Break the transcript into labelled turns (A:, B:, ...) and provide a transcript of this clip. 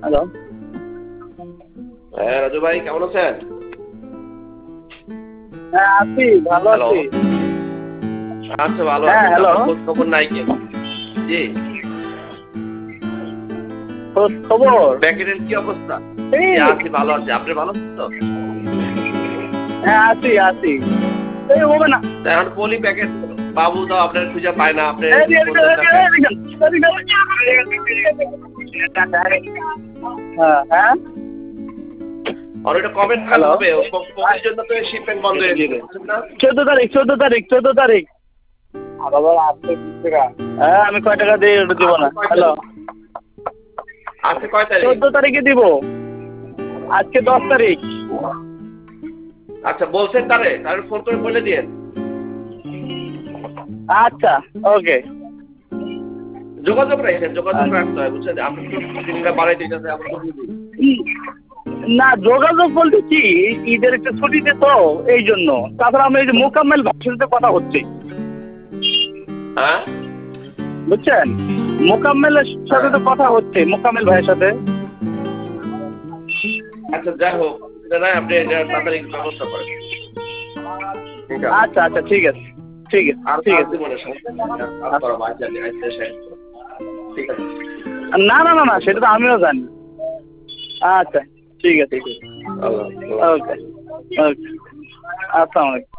A: Hello.
B: হ্যাঁ রাজু ভাই, কেমন আছেন?
A: হ্যাঁ আছি, ভালো
B: হ্যালো।
A: আছি।
B: আচ্ছা, ভালো
A: হ্যাঁ
B: আছি।
A: হ্যালো।
B: আপনার খোঁজ খবর নাই কি? জি।
A: খোঁজ খবর
B: প্যাকেটের কি অবস্থা?
A: এই।
B: জি, আছি, ভালো আছি। আপনি ভালো আছেন তো?
A: হ্যাঁ আছি আছি। এই হবে না।
B: তা এখন পলি প্যাকেট বাবু তো আপনার খুঁজে পায় না, আপনি ফোন দেন না কেন?
A: হ্যাঁ হ্যাঁ।
B: আর ওটা কবে নাগাদ
A: হ্যালো।
B: হবে? পলির জন্য তো শিপমেন্ট বন্ধ হয়ে যাবে, বুঝছেন না?
A: 14 তারিখ। হ্যাঁ আমি কয় টাকা দিয়ে ওটা দিব না। হ্যালো।
B: আজকে কয় তারিখ?
A: 14 তারিখে দিব। আজকে 10 তারিখ।
B: আচ্ছা, বলছেন তারে ফোন করে বলে দিয়েন।
A: আচ্ছা ওকে।
B: যোগাযোগ রাখেন, যোগাযোগ রাখতে হয়, বুঝছেন? আপনি তো দিনটা বাড়াই দিতেছে, আমরা তো বুঝি।
A: না যোগাযোগ বলতে কি, ঈদের একটা ছুটিতে তো এই জন্য। তাছাড়া আমি এই যে মোকাম্মেল ভাইয়ের সাথে কথা হচ্ছে,
B: হ্যাঁ
A: বুঝছেন? মোকাম্মেলের সাথে
B: হ্যাঁ।
A: তো কথা হচ্ছে, মোকাম্মেল ভাইয়ের সাথে।
B: আচ্ছা, যাই হোক, অসুবিধা নাই, আপনি এটা তাড়াতাড়ি ব্যবস্থা করেন। ঠিক আছে।
A: আচ্ছা আচ্ছা ঠিক আছে ঠিক আছে
B: আর
A: ঠিক
B: কাজ
A: আছে।
B: দিব না, সমস্যা নেই। আর কাজ
A: আচ্ছা।
B: করা আজ শেষ করো। ঠিক আছে।
A: না না না না, সেটা তো আমিও জানি। আচ্ছা ঠিক আছে।
B: ঠিক আছে। আল্লাহ আল্লাহ।
A: ওকে ওকে। আসসালামু আলাইকুম।